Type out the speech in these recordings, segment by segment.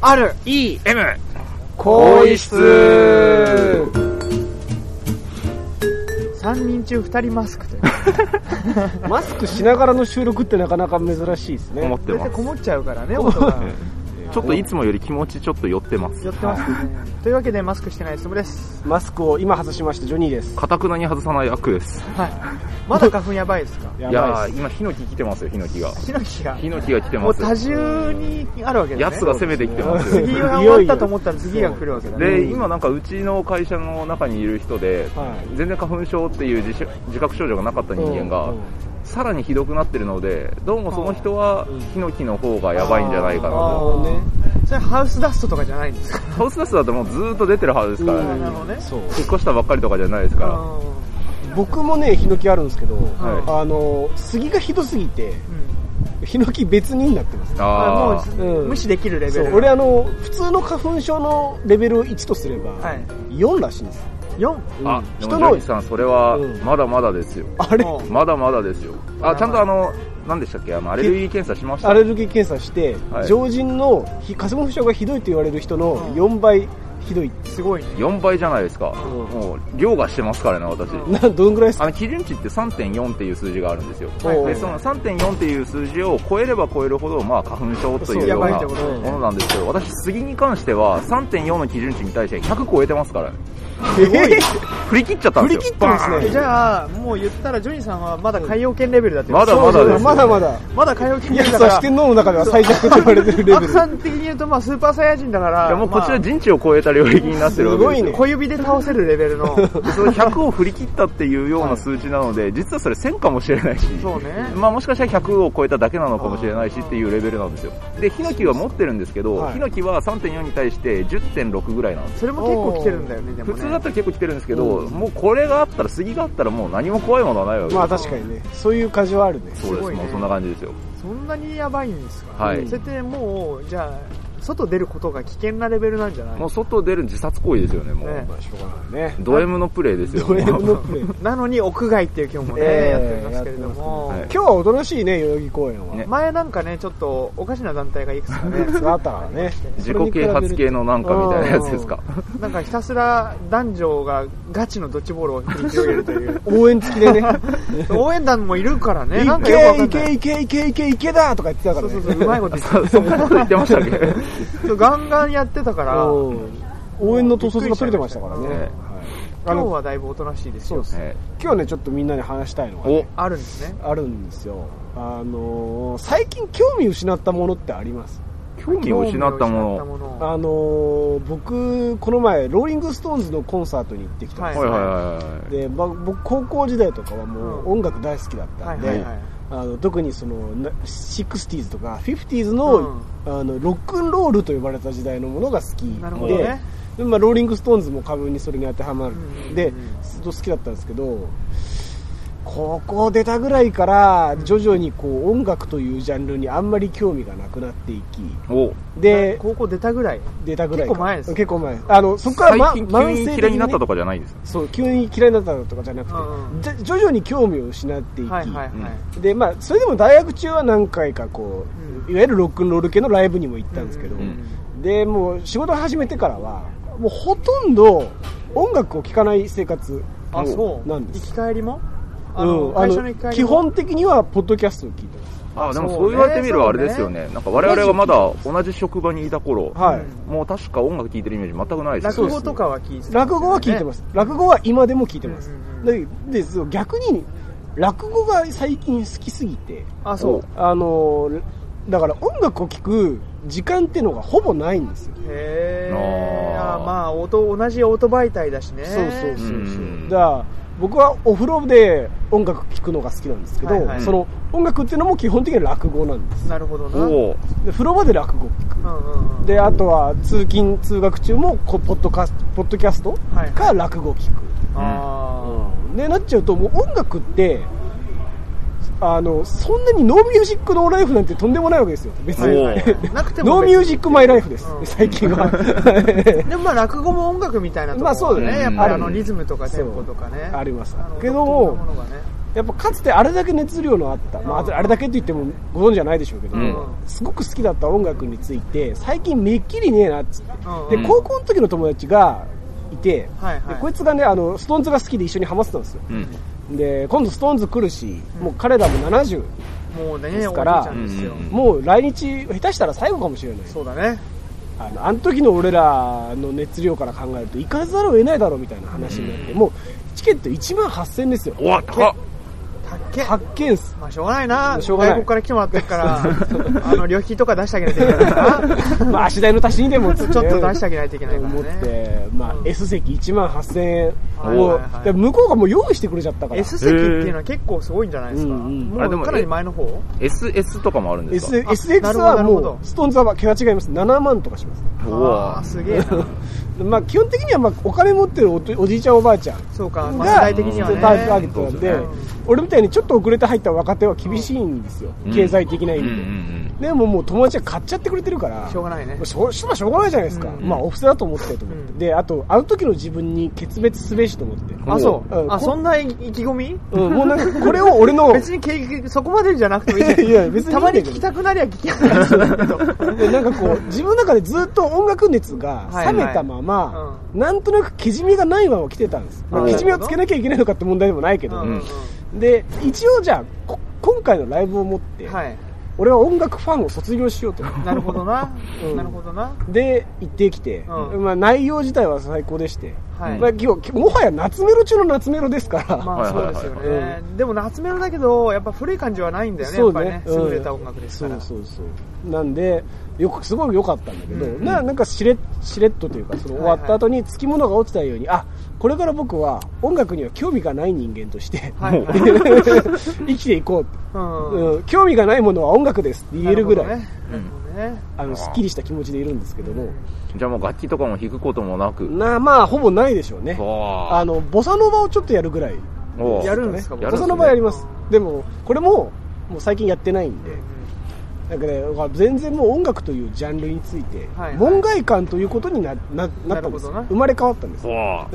REM 更衣室 3人中2人マスクというマスクしながらの収録ってなかなか珍しいですね。 思ってます。 こもっちゃうからね、音がちょっといつもより気持ちちょっと寄ってます。 寄ってますね、というわけでマスクしてないつもです。 マスクを今外しましたジョニーです。 かたくなに外さない悪です。 はい。まだ花粉やばいですか？ いや今ヒノキ来てますよ。ヒノキが来てます。 もう多重にあるわけですね。 やつが攻めてきてますよ。 次が終わったと思ったら次が来るわけだね。 で今なんかうちの会社の中にいる人で、全然花粉症っていう自覚症状がなかった人間が、さらにひどくなってるので、どうもその人はヒノキの方がやばいんじゃないかなと。 それハウスダストとかじゃないんですか？ ハウスダストだともうずーっと出てるはずですからね。 そう。 引っ越したばっかりとかじゃないですから。 僕もねヒノキあるんですけど、杉がひどすぎて、ヒノキ別になってます。 もう無視できるレベル。 俺普通の花粉症のレベルを1とすれば、4らしいんです。 4？あ、でもジョニーさんそれはまだまだですよ。 あれ？ まだまだですよ。あ、ちゃんと何でしたっけ、アレルギー検査しました？ アレルギー検査して、常人の花粉症がひどいと言われる人の4倍ひどい。 すごいね。 4倍じゃないですか。もう凌駕してますからね、私。 どんぐらいですか？ 基準値って 3.4 っていう数字があるんですよ。でその 3.4 っていう数字を超えれば超えるほど、まあ花粉症というようなものなんですけど、私杉に関しては 3.4 の基準値に対して100超えてますからね。 すごい。 振り切っちゃったんですよ。 振り切ってますね。 じゃあもう言ったらジョニーさんはまだ海洋圏レベルだって。 まだまだです。 まだ海洋圏レベルだから。 四天王の中では最弱と言われてるレベル。 アクさん的に言うとスーパーサイヤ人だから。 いやもうこちら人知を超えた領域になってるわけですよ。すごいね。 小指で倒せるレベルの。 その100を振り切ったっていうような数値なので、実はそれ1000かもしれないし。 そうね。 まあもしかしたら100を超えただけなのかもしれないしっていうレベルなんですよ。でヒノキは持ってるんですけど、ヒノキは 3.4 に対して 10.6 ぐらいなんです。 それも結構来てるんだよね。 普通だったら結構来てるんですけど。もうこれがあったら杉があったらもう何も怖いものはないわけです。 まあ確かにね、そういう感じはあるね。 そうです、もうそんな感じですよ。 そんなにやばいんですか？ はい。 それってもうじゃあ外出ることが危険なレベルなんじゃない？ もう外出る自殺行為ですよね、もう。 まあしょうがないね。 ド M のプレイですよ。 ド M のプレイ。 なのに屋外っていう今日もね、やってますけれども。 今日はおとなしいね、代々木公園は。 前なんかね、ちょっとおかしな団体がいくつかね、 あったからね。 自己啓発系のなんかみたいなやつですか。 なんかひたすら男女がガチのドッジボールを繰り広げるという。 応援付きでね。 応援団もいるからね。 いけだとか言ってたからね。 そう、うまいこと言ってた。 そんなこと言ってましたっけ？ ガンガンやってたから、 応援の統率が取れてましたからね。 今日はだいぶおとなしいですよ。 今日はねちょっとみんなに話したいのがあるんですね。 あるんですよ。最近興味失ったものってあります？ 興味を失ったもの。僕この前ローリングストーンズのコンサートに行ってきたんですよ。で、僕高校時代とかはもう音楽大好きだったんで。特にその 60s とか 50s の、ロックンロールと呼ばれた時代のものが好きで、ローリングストーンズも過分にそれに当てはまるでずっと好きだったんですけど、高校出たぐらいから徐々にこう音楽というジャンルにあんまり興味がなくなっていき、 で高校出たぐらい結構前です。 結構前。そこから最近急に嫌いになったとかじゃないんですか？ そう、急に嫌いになったとかじゃなくて、徐々に興味を失っていき、でそれでも大学中は何回かこう、いわゆるロックンロール系のライブにも行ったんですけど、でもう仕事を始めてからはもうほとんど音楽を聴かない生活なんです。 行き帰りも基本的にはポッドキャストを聞いてます。 でもそう言われてみればあれですよね。なんか我々がまだ同じ職場にいた頃、もう確か音楽聴いてるイメージ全くないです。 落語とかは聞いてます。 落語は聞いてます。落語は今でも聞いてます。で逆に落語が最近好きすぎて、だから音楽を聴く時間っていうのがほぼないんですよ。 まあ同じオート媒体だしね。 そう。だから僕はお風呂で音楽聴くのが好きなんですけど、その音楽っていうのも基本的には落語なんです。 なるほどな。 で風呂場で落語を聴く。であとは通勤通学中もポッドキャストか落語を聴く。でなっちゃうともう音楽ってそんなにノーミュージックノーライフなんてとんでもないわけですよ。別になくてもノーミュージックマイライフです、最近は。 でも落語も音楽みたいなところね。やっぱりリズムとかテンポとかねありますけども、 やっぱかつてあれだけ熱量のあった、まあ、あれだけって言ってもご存知じゃないでしょうけど、すごく好きだった音楽について最近めっきりねえなっつって、で高校の時の友達がいて、でこいつがねストーンズが好きで一緒にハマってたんですよ、で今度ストーンズ来るし、もう彼らも70ですから、もう来日下手したら最後かもしれない。 そうだね。 あの時の俺らの熱量から考えると行かざるを得ないだろうみたいな話になって、もうチケット18000ですよ。 おわ高っ。 発見っす。 まあしょうがないな。外国から来てもらってるから旅費とか出してあげないといけないからな。 まあ足代の足しにでもちょっと出してあげないといけないからね。 思って、まあ S 席18000円を向こうがもう用意してくれちゃったから。 S 席っていうのは結構すごいんじゃないですか。もうかなり前の方。 SS とかもあるんですか。 SX はもうストーンズは桁違います。7万とかします。 ああすげえな。 まあ基本的にはまあお金持ってるおじいちゃんおばあちゃんそうか、まあ、世代的にはねターゲットなんで、俺みたいにちょっと遅れて入った若手は厳しいんですよ、経済的な意味で、でももう友達が買っちゃってくれてるからしょうがないね。 しょうがないじゃないですか、まあお布施だと思ってると思って、であとあの時の自分に決別すべしと思って。 あ、そう、あ、そんな意気込み？ もうなんかこれを俺の別にそこまでじゃなくてもいいいや別にたまに聞きたくなりゃ聞きたくなるけどでなんかこう自分の中でずっと音楽熱が冷めたまま、なんとなくけじめがないまま来てたんです、まあ、けじめをつけなきゃいけないのかって問題でもないけど、で一応じゃあ今回のライブをもって、俺は音楽ファンを卒業しようと。 なるほどな、なるほどな。 で行ってきて、まあ、内容自体は最高でして、まあ、今日もはや夏メロ中の夏メロですから。 まあそうですよね、でも夏メロだけどやっぱ古い感じはないんだよね、やっぱりね、優れた音楽ですから。そうなんですごい良かったんだけど、なんかしれっとというか、その終わった後につきものが落ちたように、あ、これから僕は音楽には興味がない人間として生きていこう、興味がないものは音楽ですって言えるぐらい、すっきりした気持ちでいるんですけども。 じゃあもう楽器とかも弾くこともなく、 まあほぼないでしょうね。ボサノバをちょっとやるぐらい、 やるんですか？ ボサノバやります。でもこれもう最近やってないんで、だから、ね、全然もう音楽というジャンルについて、門外観ということになったんです。生まれ変わったんです。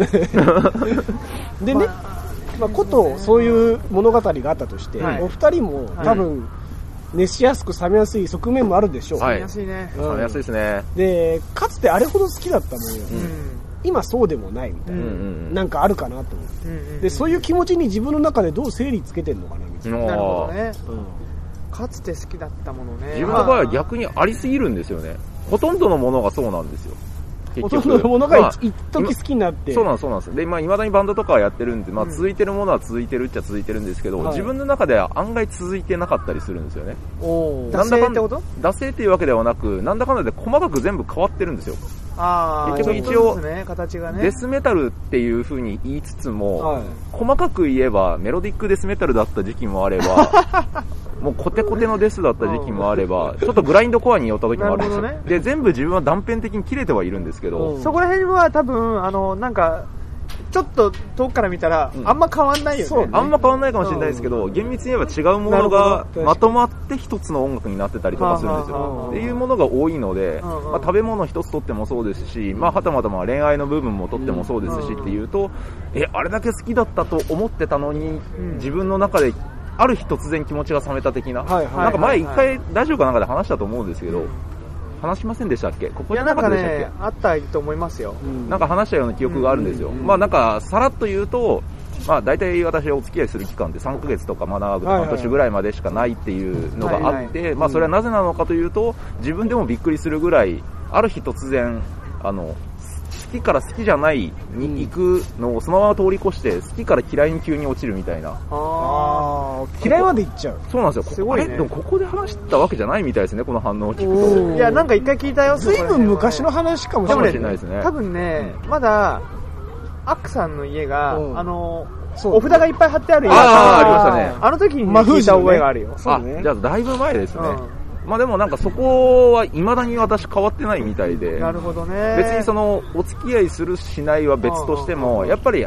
でね、まあ、ことそういう物語があったとして、お二人も多分熱しやすく冷めやすい側面もあるでしょう。 冷めやすいね。 冷めやすいですね。 で、かつてあれほど好きだったものよ、今そうでもないみたいな、なんかあるかなと思って、でそういう気持ちに自分の中でどう整理つけてるのかなみたいな。 なるほどね。かつて好きだったものね。 自分の場合は逆にありすぎるんですよね。ほとんどのものがそうなんですよ。 ほとんどのものが一時好きになって、 そうなんです。で、まあ、未だにバンドとかはやってるんで、まあ、続いてるものは続いてるっちゃ続いてるんですけど、自分の中では案外続いてなかったりするんですよね。 惰性ってこと？ 惰性っていうわけではなく、なんだかんだで細かく全部変わってるんですよ。結局一応、 形がね、 デスメタルっていう風に言いつつも、細かく言えばメロディックデスメタルだった時期もあれば、もうコテコテのデスだった時期もあれば、ちょっとグラインドコアに寄った時もあるんですよ。で、全部自分は断片的に切れてはいるんですけど、 そこら辺は多分、なんか、ちょっと遠くから見たら、あんま変わんないよね。 あんま変わんないかもしれないですけど、厳密に言えば違うものがまとまって一つの音楽になってたりとかするんですよ。っていうものが多いので、まあ、食べ物一つとってもそうですし、まあ、はたまたま恋愛の部分もとってもそうですしっていうと、あれだけ好きだったと思ってたのに、自分の中である日突然気持ちが冷めた的な、なんか前一回ラジオかなんかで話したと思うんですけど、話しませんでしたっけ？ここじゃなかったでしたっけ？ あったと思いますよ。 なんか話したような記憶があるんですよ。まあなんかさらっと言うと、まあ大体私はお付き合いする期間って3ヶ月とかまあ長くて半年ぐらいまでしかないっていうのがあって、まあそれはなぜなのかというと、自分でもびっくりするぐらい、ある日突然好きから好きじゃないに行くのをそのまま通り越して、好きから嫌いに急に落ちるみたいな。 嫌いまで行っちゃう。 そうなんですよ。 すごいね。 でもここで話したわけじゃないみたいですね、この反応を聞くと。 いや、なんか一回聞いたよ。 随分昔の話かもしれないですね。 多分ね、まだ、アックさんの家が、お札がいっぱい貼ってある家がありましたね。 あの時に聞いた覚えがあるよ。 じゃあだいぶ前ですね。まあでもなんかそこは未だに私変わってないみたいで。 なるほどね。 別にそのお付き合いするしないは別としても、やっぱりこ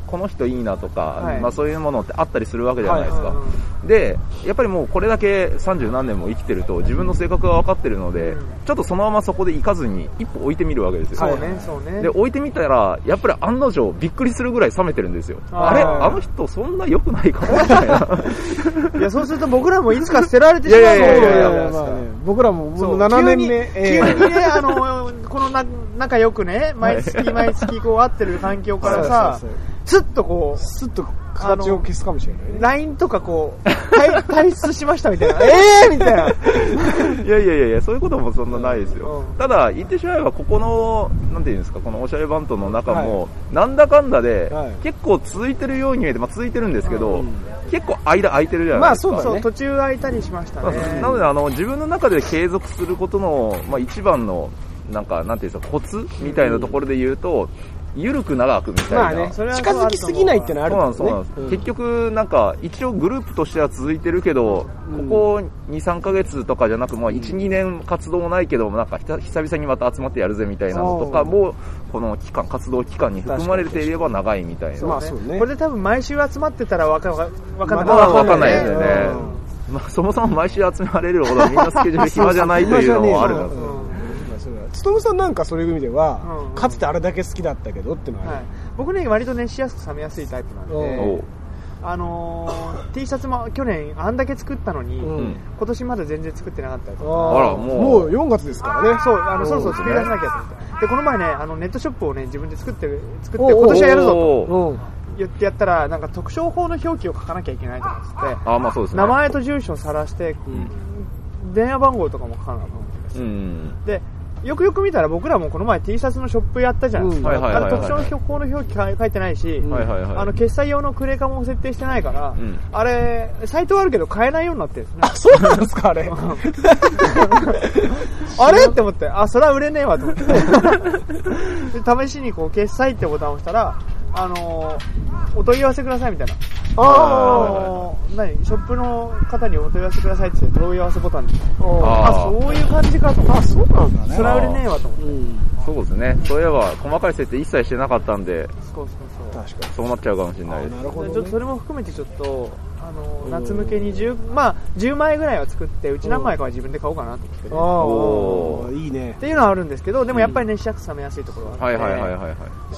この人いいなとか、そういうものってあったりするわけじゃないですか。で、やっぱりもうこれだけ30何年も生きてると自分の性格が分かってるので、ちょっとそのままそこで行かずに一歩置いてみるわけですよ。 そうね。 で、置いてみたら、やっぱり案の定びっくりするぐらい冷めてるんですよ。あれあの人そんな良くないかもみたいな。 いや、そうすると僕らもいつか捨てられてしまうので、 僕らも7年目。 急にね、この仲良くね、毎月こう会ってる環境からさ、スッとこう、 スッと形を消すかもしれないね。 LINE とかこう、退出しましたみたいな。みたいな。 いや、そういうこともそんなないですよ。ただ、言ってしまえば、ここの、なんていうんですか、このおしゃれバンドの中も、なんだかんだで、結構続いてるように見えて、続いてるんですけど、結構間空いてるじゃないですか。 そう、途中空いたりしましたね。 なので、自分の中で継続することの、一番の、なんていうんですか、コツみたいなところで言うと、ゆるく長くみたいな。 近づきすぎないってのはあるんですね。 結局、一応グループとしては続いてるけど、ここ2、3ヶ月とかじゃなく、1、2年活動もないけど、久々にまた集まってやるぜみたいなのとかも、この活動期間に含まれていれば長いみたいな。 これで多分毎週集まってたらわかんないですよね。そもそも毎週集まれるほどみんなスケジュール暇じゃないというのもあるんですよ。 つとむさんなんかそういう意味では、かつてあれだけ好きだったけどってのは、 僕ね割と熱しやすく冷めやすいタイプなんで、T シャツも去年あんだけ作ったのに、今年まだ全然作ってなかったりとか、 もう4月ですからね。 そう、そろそろ作り出さなきゃと思って。でこの前ねネットショップをね自分で作って今年はやるぞと言ってやったら、なんか特徴法の表記を書かなきゃいけないとかっつって、名前と住所を晒して、電話番号とかも書かなかったんですよ。でよくよく見たら僕らもこの前 T シャツのショップやったじゃないですか。あれ特徴法の表記書いてないし、決済用のクレカも設定してないから、あれサイトはあるけど買えないようになってるんですね。 そうなんですかあれ。 あれって思って、それは売れねえわと思って。で試しにこう決済ってボタンを押したら、お問い合わせくださいみたいな。ショップの方にお問い合わせくださいって問い合わせボタンで。そういう感じかと思って。 そうなんだね。 それは売れねえわと思って。 そうですね。そういえば細かい設定一切してなかったんで、 確かにそうなっちゃうかもしれないです。 なるほどね。ちょっとそれも含めてちょっと夏向けに10枚ぐらいは作って、うち何枚かは自分で買おうかなと思って。 いいね。 っていうのはあるんですけど、でもやっぱり熱しやすく冷めやすいところがあって、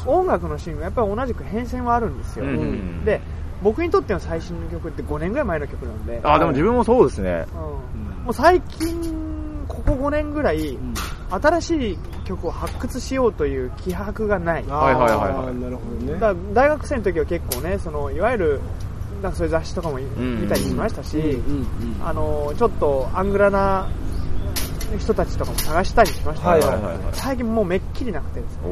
音楽の趣味もやっぱり同じく変遷はあるんですよ。で僕にとっての最新の曲って5年ぐらい前の曲なんで。 でも自分もそうですね。 もう最近ここ5年ぐらい、新しい曲を発掘しようという気迫がない。 なるほどね。 だ大学生の時は結構ね、いわゆるなんかそういう雑誌とかも見たりしましたし、ちょっとアングラな人たちとかも探したりしましたけど、最近もうめっきりなくてです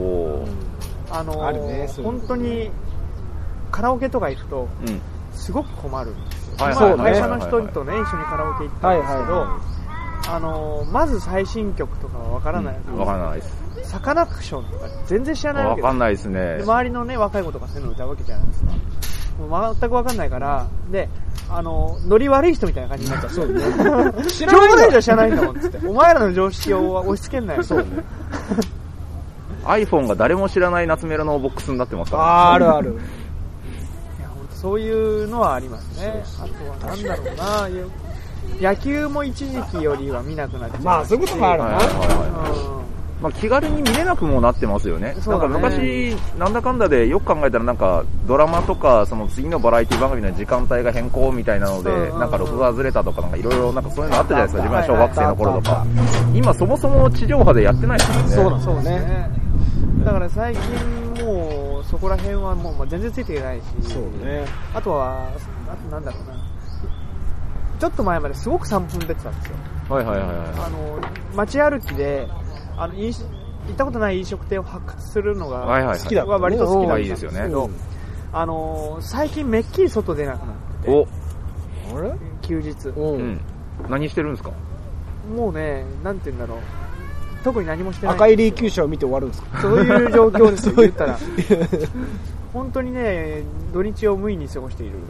ね。本当にカラオケとか行くとすごく困るんですよ。会社の人とね一緒にカラオケ行ったんですけど、まず最新曲とかはわからない。 わからないです。 サカナクションとか全然知らないわけです。 わかんないですね。 周りのね若い子とかそういうの歌うわけじゃないですか。もう全くわかんないから、でノリ悪い人みたいな感じになっちゃう。そうね。知らないじゃ知らないんだもんっつって。お前らの常識を押し付けんなよ。そうね。 iPhone が誰も知らない夏メロのボックスになってますから。 あるある。 そういうのはありますね。あとはなんだろうな、野球も一時期よりは見なくなっちゃう。 そういうこともあるな。 気軽に見れなくもなってますよね。なんか昔なんだかんだでよく考えたらなんかドラマとかその次のバラエティ番組の時間帯が変更みたいなのでなんか録画ずれたとかなんかいろいろなんかそういうのあったじゃないですか。自分は小学生の頃とか。今そもそも地上波でやってないですもんね。 そうね。だから最近もうそこら辺はもう全然ついていけないし、あとなんだろうな、ちょっと前まですごく散歩に出てたんですよ。街歩きで行ったことない飲食店を発掘するのが好きだ。割と好きなんですけど、最近めっきり外出なくなってて、休日。 何してるんですか？ もうね、なんて言うんだろう。特に何もしてない。 赤い霊柩車を見て終わるんですか？ そういう状況ですよ。言ったら本当にね、土日を無意に過ごしている。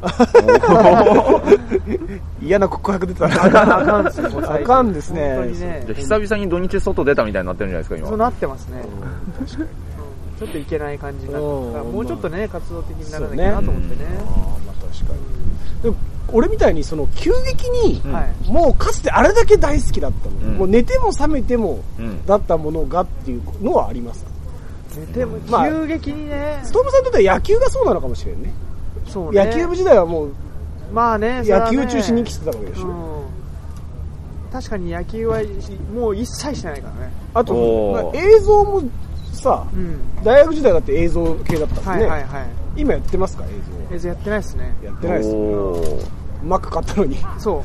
嫌な告白出たらあかんですよ。 あかんですね。 本当にね。 久々に土日外出たみたいになってるんじゃないですか今。 そうなってますね。 ちょっといけない感じになって、もうちょっとね、活動的にならなきゃなと思ってね。 まあ確かに。でも俺みたいにその急激に、もうかつてあれだけ大好きだったの、もう寝ても覚めてもだったものがっていうのはありますか？ 寝ても急激にね。 ストームさんにとっては野球がそうなのかもしれんね。そうね。野球部時代はもう、 まあね、 野球中心に生きてたわけでしょ。 確かに野球はもう一切してないからね。 あと、映像もさ、大学時代だって映像系だったもんね。今やってますか？ 映像やってないですね。 やってないですね。マック買ったのに。 そう。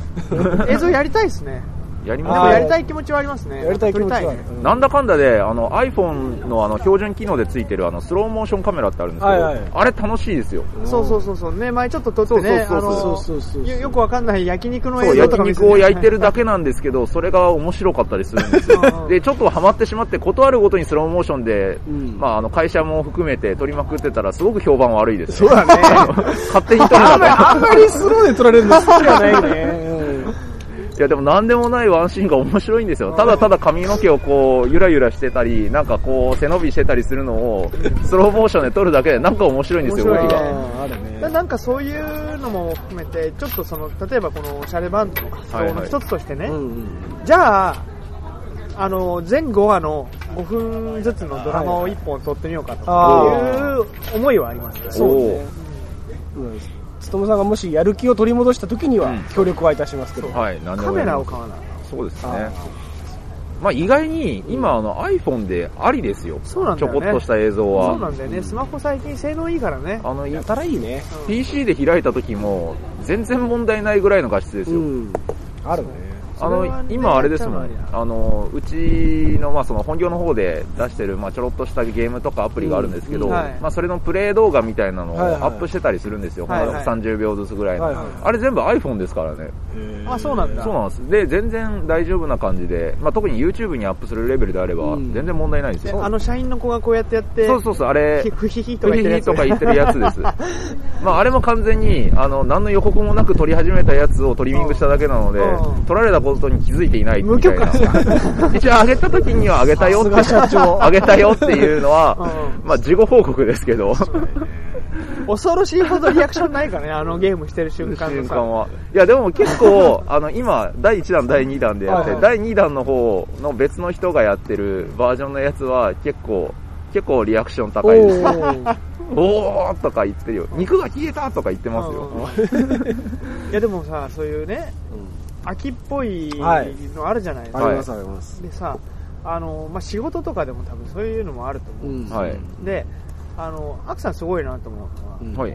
映像やりたいですね。 やりたい気持ちはありますね。 やりたい気持ちはある。 なんだかんだでiPhone の標準機能でついてるスローモーションカメラってあるんですけど、あれ楽しいですよ。 そうね、前ちょっと撮ってね、よくわかんない焼肉の映像とか焼肉を焼いてるだけなんですけど、それが面白かったりするんですよ。でちょっとハマってしまって、ことあるごとにスローモーションで、会社も含めて撮りまくってたらすごく評判悪いです。 そうだね。 勝手に撮るのがあんまりスローで撮られるの好きじゃないよね。 いやでもなんでもないワンシーンが面白いんですよ。ただただ髪の毛をこうゆらゆらしてたり、なんかこう背伸びしてたりするのをスローモーションで撮るだけでなんか面白いんですよ、動きが。 なんかそういうのも含めて、ちょっと例えばこのシャレバンドの活動の一つとしてね、じゃあ、全5話の5分ずつのドラマを1本撮ってみようかという思いはありますね。 そうね。つとむさんがもしやる気を取り戻した時には協力はいたしますけど、 カメラを買わない。 そうですね。まあ意外に今iPhone でありですよ。 そうなんだよね。 ちょこっとした映像は。 そうなんだよね。スマホ最近性能いいからね。 やたらいいね。 PC で開いた時も全然問題ないぐらいの画質ですよ。 あるね。 今あれですもん、うちの、その本業の方で出してる、ちょろっとしたゲームとかアプリがあるんですけど、それのプレイ動画みたいなのをアップしてたりするんですよ。30秒ずつぐらいの。あれ全部 iPhone ですからね。 あ、そうなんだ。 そうなんです。で、全然大丈夫な感じで、特に YouTube にアップするレベルであれば、全然問題ないですよ。 社員の子がこうやってやって、 そう、あれ、 フヒヒとか言ってるやつです。あれも完全に、何の予告もなく撮り始めたやつをトリミングしただけなので、撮られたことに気づいていないみたいな。一応上げた時には上げたよって、上げたよっていうのは、事後報告ですけど。 恐ろしいほどリアクションないからね、ゲームしてる瞬間は。いや、でも結構、今、第1弾、第2弾でやって、第2弾の方の別の人がやってるバージョンのやつは結構リアクション高いです。おーとか言ってるよ。肉が消えたとか言ってますよ。 いや、でもさ、そういうね、秋っぽいのあるじゃないですか。 ありますあります。 でさ、仕事とかでも多分そういうのもあると思うんですよ。で、アクさんすごいなと思うのは、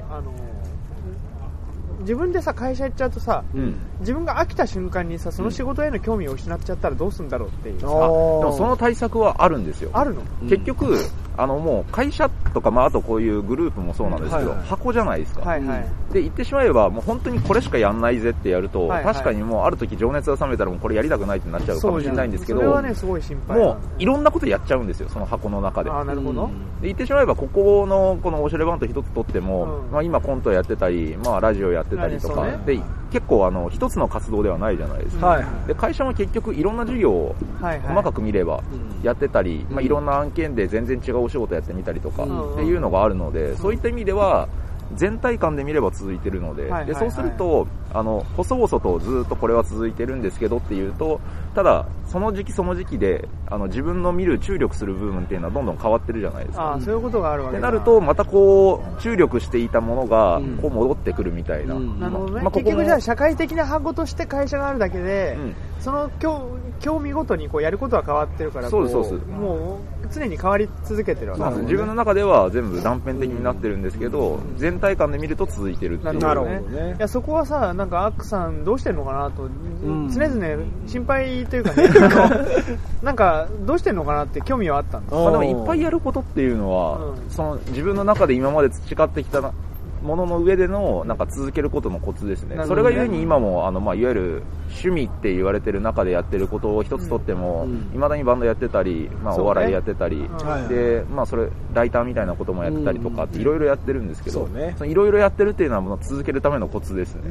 自分でさ会社行っちゃうとさ、自分が飽きた瞬間にさその仕事への興味を失っちゃったらどうするんだろうっていうさ、でもその対策はあるんですよ。 あるの？ 結局もう会社とかあとこういうグループもそうなんですけど、箱じゃないですか。で言ってしまえばもう本当にこれしかやんないぜってやると、確かにもうある時情熱が冷めたらもうこれやりたくないってなっちゃうかもしれないんですけど、 それはねすごい心配。 もういろんなことやっちゃうんですよ、その箱の中で。 なるほど。 で言ってしまえばここのこのオシャレバンド一つとっても、今コントやってたり、ラジオやってたりとかで結構一つの活動ではないじゃないですか。で会社も結局いろんな事業を細かく見ればやってたり、いろんな案件で全然違うお仕事やってみたりとかっていうのがあるので、そういった意味では全体感で見れば続いてるので、でそうすると細々とずっとこれは続いてるんですけどっていうと、ただその時期その時期で自分の見る注力する部分っていうのはどんどん変わってるじゃないですか。 そういうことがあるわけだ。 ってなるとまたこう注力していたものがこう戻ってくるみたいな。 なるほどね。結局じゃあ社会的な箱として会社があるだけで、その興味ごとにこうやることは変わってるから、 そうです。 もう常に変わり続けてるわけですね。 自分の中では全部断片的になってるんですけど、全体感で見ると続いてるっていう。 なるほどね。いやそこはさ、なんかアックさんどうしてんのかなと、常々心配というかね、なんかどうしてんのかなって興味はあったんです。 でもいっぱいやることっていうのは、その自分の中で今まで培ってきたものの上でのなんか続けることのコツですね。それがゆえに今もいわゆる趣味って言われてる中でやってることを一つとっても、未だにバンドやってたり、お笑いやってたり、でそれライターみたいなこともやってたりとかっていろいろやってるんですけど、いろいろやってるっていうのはもう続けるためのコツですね。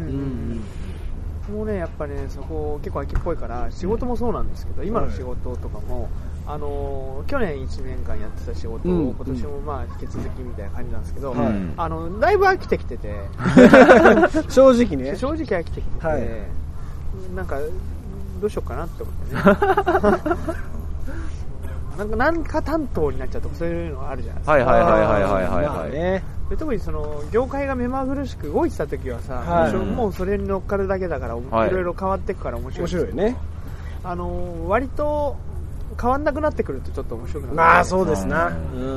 もうね、やっぱねそこ結構秋っぽいから仕事もそうなんですけど、今の仕事とかも去年1年間やってた仕事を、今年もまあ引き続きみたいな感じなんですけど、だいぶ飽きてきてて正直ね、 正直飽きてきてて、なんかどうしようかなって思ってねなんか担当になっちゃうとかそういうのがあるじゃないですか。はい特にその業界が目まぐるしく動いてた時はさ、もうそれに乗っかるだけだからいろいろ変わっていくから面白いです。 面白いね。 割と変わんなくなってくるとちょっと面白くなる。 まあそうですな。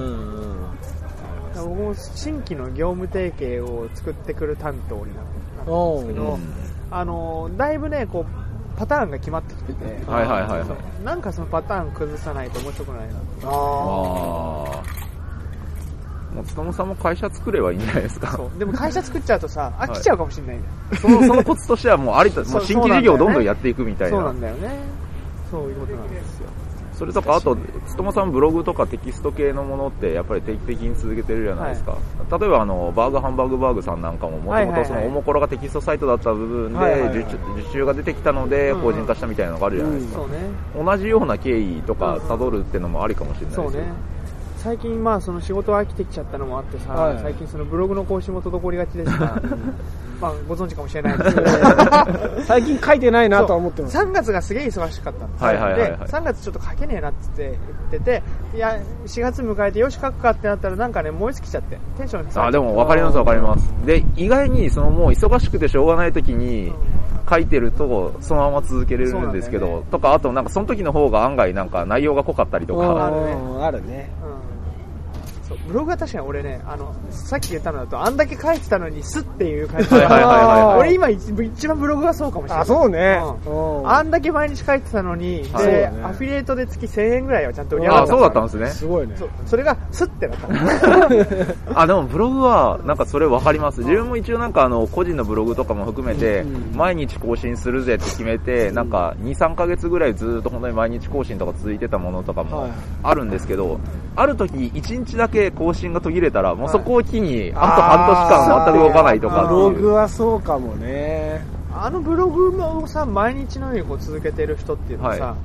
僕も新規の業務提携を作ってくる担当になったんですけど、だいぶねこうパターンが決まってきてて、なんかそのパターン崩さないと面白くないな。 もう勤さんも会社作ればいいんじゃないですか。 でも会社作っちゃうとさ飽きちゃうかもしれないんだよ。そのコツとしてはもうもう新規事業をどんどんやっていくみたいな。 そうなんだよね。そういうことなんですよ。 それとかあと勤さんブログとかテキスト系のものってやっぱり定期的に続けてるじゃないですか。例えばバーグハンバーグバーグさんなんかももともとそのおもころがテキストサイトだった部分で受注が出てきたので法人化したみたいなのがあるじゃないですか。同じような経緯とか辿るっていうのもありかもしれないですね。 最近まあその仕事飽きてきちゃったのもあってさ、最近そのブログの更新も滞りがちでしたまあご存知かもしれないですけど最近書いてないなとは思ってます。 3月がすげえ忙しかったんですで3月ちょっと書けねえなって言ってて、いや4月迎えてよし書くかってなったらなんかね燃え尽きちゃってテンション下がって。 でも分かりますで意外にそのもう忙しくてしょうがない時に書いてるとそのまま続けれるんですけど、とかあとなんかその時の方が案外なんか内容が濃かったりとかあるね。 ブログは確かに俺ね、さっき言ったのだとあんだけ書いてたのにスッっていう感じで、俺今一番ブログがそうかもしれない。 そうね。 あんだけ毎日書いてたのに、でアフィリエイトで月1000円ぐらいはちゃんと売り上がった。 そうだったんですね。 すごいね。 それがスッってなったでもブログはなんかそれ分かります。自分も一応なんか個人のブログとかも含めて毎日更新するぜって決めて、なんか 2,3 ヶ月ぐらいずっと本当に毎日更新とか続いてたものとかもあるんですけど、ある時1日だけ更新が途切れたらもうそこを機にあと半年間全く動かないとか。 ブログはそうかもね。 ブログをさ毎日のようにこう続けてる人っていうのはさ、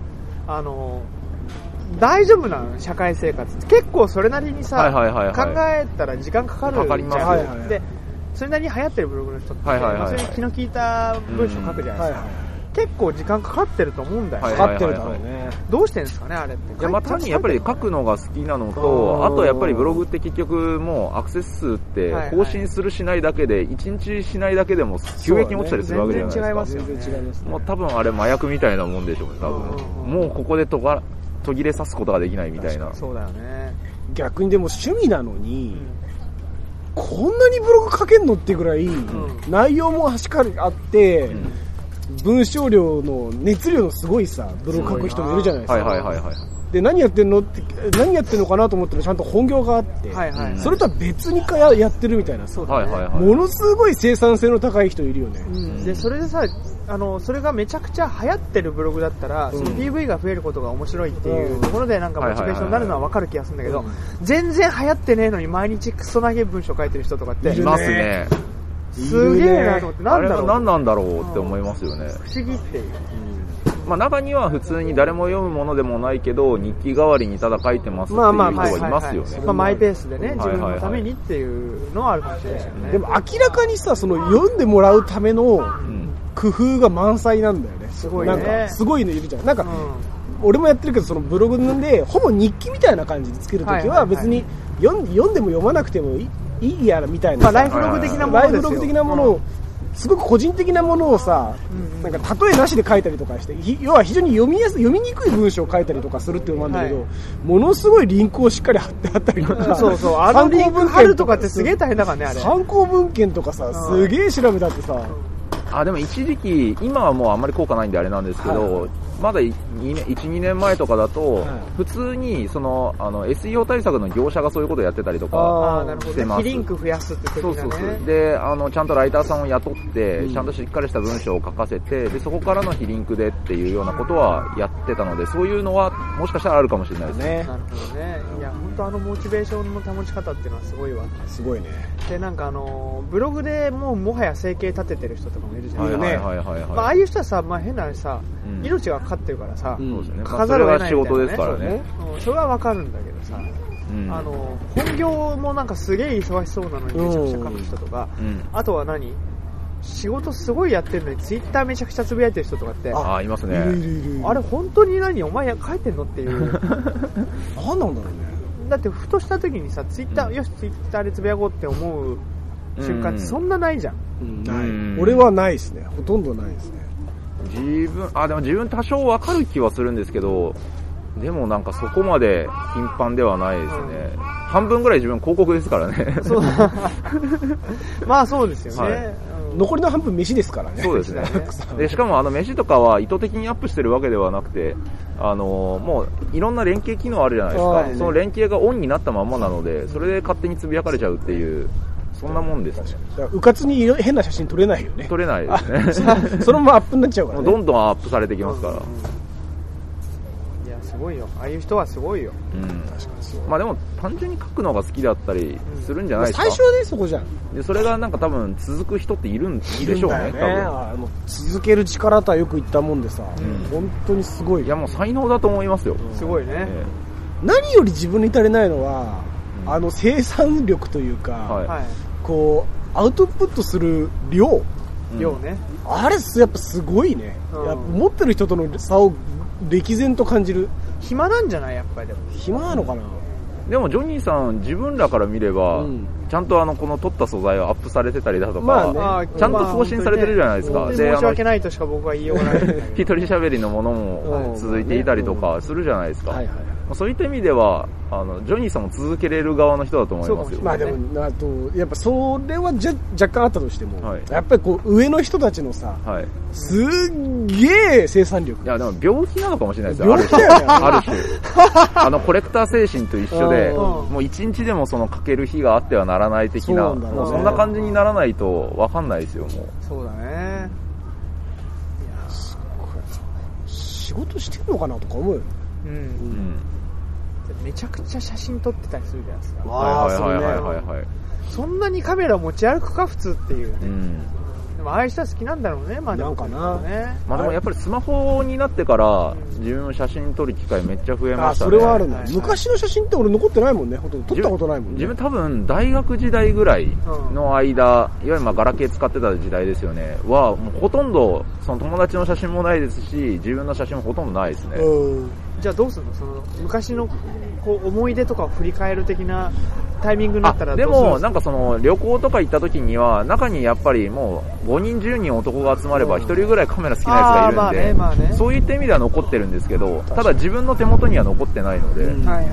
大丈夫なの社会生活結構それなりにさ、考えたら時間かかるじゃん。でそれなりに流行ってるブログの人って、それに気の利いた文章書くじゃないですか。結構時間かかってると思うんだよね。 かかってるだろうね。 どうしてんですかねあれって。 単にやっぱり書くのが好きなのと、あとやっぱりブログって結局もうアクセス数って更新するしないだけで1日しないだけでも急激に落ちたりするわけじゃないですか。 全然違いますね。 もう多分あれ麻薬みたいなもんでしょうね。多分もうここで途切れさすことができないみたいな。 そうだよね。 逆にでも趣味なのに、こんなにブログ書けんのってぐらい、内容もしっかりあって、文章量の熱量のすごいさブログ書く人もいるじゃないですか。で何やってんのかなと思ったらちゃんと本業があって、それとは別にやってるみたいな、ものすごい生産性の高い人いるよね。 でそれでさそれがめちゃくちゃ流行ってるブログだったら、その PV が増えることが面白いっていうところでなんかモチベーションになるのは分かる気がするんだけど、全然流行ってねえのに毎日クソ投げ文章書いてる人とかっていますね。 すげえなと思って、 あれは何なんだろうって思いますよね。 不思議っていう。 中には普通に誰も読むものでもないけど日記代わりにただ書いてますっていう人はいますよね。 マイペースでね、自分のためにっていうのはあるかもしれないですよね。 でも明らかにさ、その読んでもらうための工夫が満載なんだよね。 すごいね。 なんかすごいのいるじゃん。なんか、俺もやってるけど、そのブログでほぼ日記みたいな感じでつけるときは別に読んでも読まなくてもいいやらみたいな、 ライフログ的なものですよ。 ライフログ的なものを、すごく個人的なものをさ、なんか例えなしで書いたりとかして、要は非常に読みにくい文章を書いたりとかするっていうのもあるんだけど、ものすごいリンクをしっかり貼ってあったりとか、 参考文献とかってすげえ大変だからね、あれ。 参考文献とかさ、すげえ調べたってさ。 でも一時期、今はもうあんまり効果ないんであれなんですけど、まだ1、2年前とかだと、普通にそのSEO 対策の業者がそういうことをやってたりとかしてます。 非リンク増やすってことですね。 で、ちゃんとライターさんを雇って、ちゃんとしっかりした文章を書かせて、でそこからの非リンクでっていうようなことはやってたので、そういうのはもしかしたらあるかもしれないですね。 なるほどね。いや、本当モチベーションの保ち方っていうのはすごいわ。 すごいね。 で、なんかブログでもはや生計立ててる人とかもいるじゃないですか。ああいう人はさ、変な話さ、命がかかってるからさ、 書かざるを得ないみたいなね。それは仕事ですからね。 それはわかるんだけどさ、本業もなんかすげえ忙しそうなのにめちゃくちゃ書く人とか、あとは仕事すごいやってるのにツイッターめちゃくちゃつぶやいてる人とかって、 いますね。 あれ本当にお前書いてんのっていう。 何なんだろうね。 だってふとした時にさ、ツイッター、よしツイッターでつぶやこうって思う瞬間ってそんなないじゃん。 ない。俺はないですね。ほとんどないですね。 でも自分多少わかる気はするんですけど、でもなんかそこまで頻繁ではないですね。半分ぐらい自分広告ですからね。 そうまあそうですよね。 残りの半分飯ですからね。 そうですね。でしかも飯とかは意図的にアップしてるわけではなくて、もういろんな連携機能あるじゃないですか。その連携がオンになったまんまなので、それで勝手につぶやかれちゃうっていう。そんなもんですね。 うかつに変な写真撮れないよね。 撮れないですね。 そのままアップになっちゃうからね。 どんどんアップされてきますから。いや、 すごいよ。ああいう人はすごいよ。 確かにそう。 まあでも単純に書くのが好きだったりするんじゃないですか。 最初はね、そこじゃん。 で、それがなんか多分続く人っているでしょうね。多分。 続ける力とはよく言ったもんでさ、本当にすごい。 いや、もう才能だと思いますよ。 すごいね。 何より自分に足りないのは、生産力というか、こうアウトプットする量ね、 あれやっぱすごいね、やっぱ持ってる人との差を歴然と感じる。 暇なんじゃない？やっぱり。でも暇なのかな。 でもジョニーさん自分らから見れば、ちゃんとこの撮った素材をアップされてたりだとか、ちゃんと更新されてるじゃないですか。 で申し訳ないとしか僕は言いようがない。 一人喋りのものも続いていたりとかするじゃないですか。そういった意味ではジョニーさんも続けれる側の人だと思いますよ。 まあでもやっぱそれは若干あったとしても、やっぱりこう上の人たちのさ、すっげえ生産力。 いやでも病気なのかもしれないですよ。病気だよね。 ある種コレクター精神と一緒で、もう一日でも書ける日があってはならない的な、もうそんな感じにならないと分かんないですよ。もうそうだね。いやすごい。仕事してるのかなとか思うよ。 めちゃくちゃ写真撮ってたりするじゃないですか。 はい。 そんなにカメラ持ち歩くか普通っていう、でもああいう人は好きなんだろうね。まあでもなんかな。 まあでもやっぱりスマホになってから自分の写真撮る機会めっちゃ増えましたね。 それはあるね。昔の写真って俺残ってないもんね。ほとんど撮ったことないもんね。 自分多分大学時代ぐらいの間、いわゆるガラケー使ってた時代ですよね。はもうほとんどその友達の写真もないですし、自分の写真もほとんどないですね。 じゃあどうするの？その昔のこう思い出とかを振り返る的なタイミングになったらどうするの？でもなんか旅行とか行った時には中にやっぱりもう5人10人男が集まれば1人ぐらいカメラ好きなやつがいるんで、そういった意味では残ってるんですけど、ただ自分の手元には残ってないので、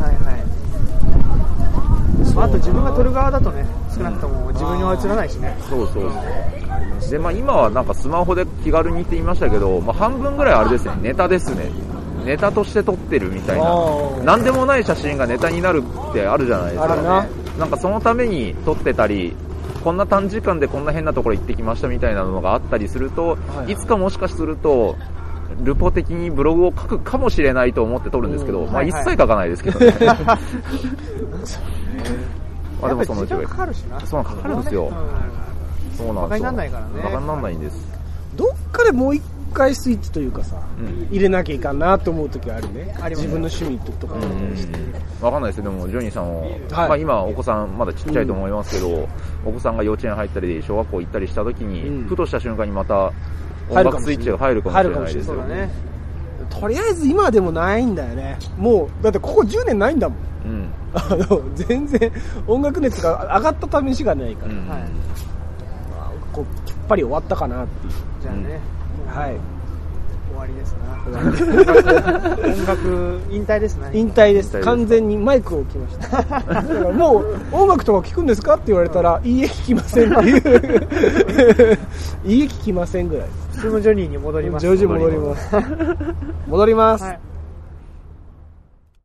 あと自分が撮る側だとね、少なくとも自分には映らないしね。 そうで、今はなんかスマホで気軽にって言いましたけど、半分ぐらいあれですね、ネタですね。ネタとして撮ってるみたいな、なんでもない写真がネタになるってあるじゃないですか。なんかそのために撮ってたり、こんな短時間でこんな変なところ行ってきましたみたいなのがあったりすると、いつかもしかするとルポ的にブログを書くかもしれないと思って撮るんですけど、一切書かないですけどね。でもその時間かかるしな。 そうかかるんですよ。そうなんですよ。 バカにならないからね。 バカにならないんです。 どっかでもう一回スイッチというかさ、入れなきゃいかんなと思う時はあるね。自分の趣味とかわかんないですけども、ジョニーさんを、今お子さんまだちっちゃいと思いますけど、お子さんが幼稚園入ったり小学校行ったりした時に、ふとした瞬間にまた音楽スイッチが入るかもしれないですよね。 とりあえず今でもないんだよね。もうだってここ10年ないんだもん。全然音楽熱が上がった試しがないから、こうきっぱり終わったかなっていう。 じゃあね、終わりですな。 音楽引退ですね。 引退です。完全にマイクを置きました。だからもう音楽とか聞くんですかって言われたら、いいえ聞きませんっていう。いいえ聞きませんぐらい。 普通のジョニーに戻ります。 ジョージ戻ります。戻ります。